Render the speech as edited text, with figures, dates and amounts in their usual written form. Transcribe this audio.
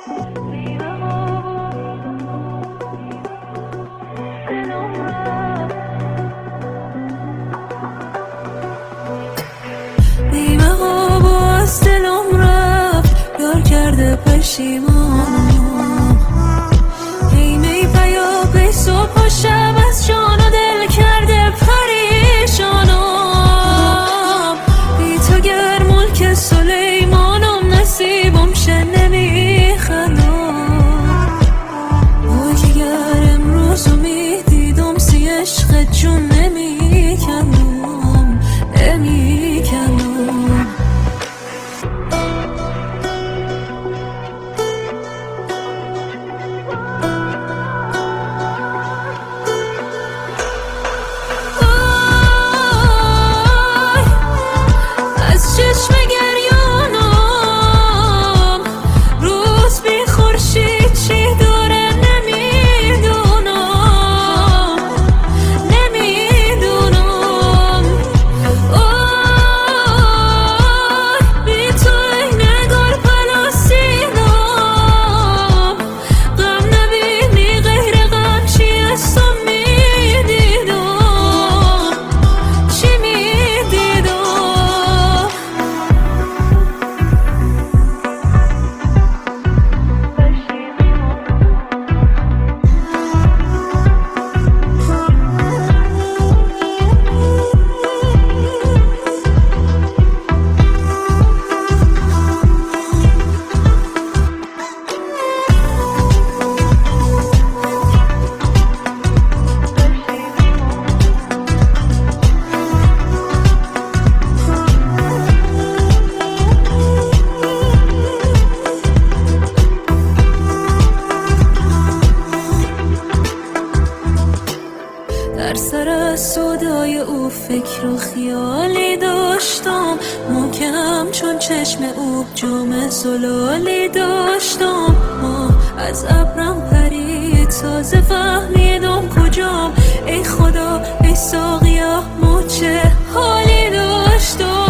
نیمه ها باز دلم رفت یار کرده پشیمانم. هی می پیا پی صبح و شب از جان و دل کرده پریشانم. بی تو گر ملک سلیمانم نصیبم شه نمیخندم. وای که گر امروز می دیدم سی عشق جون نمیکندم نمیکندم. چشم گریانم روز بی خورشید چی داره نمیدونم نمیدونم. بی تو ای نگار پلاسیدم. غم نبینی غیر غم چی از تو میدیدم چی میدیدم. در سر سودای او فکر و خیالی داشتم. محکم چون چشم او جام زلالی داشتم. از ابرم پرید تازه فهمیدم کجام. ای خدا ای ساقیا ما چه حالی داشتم.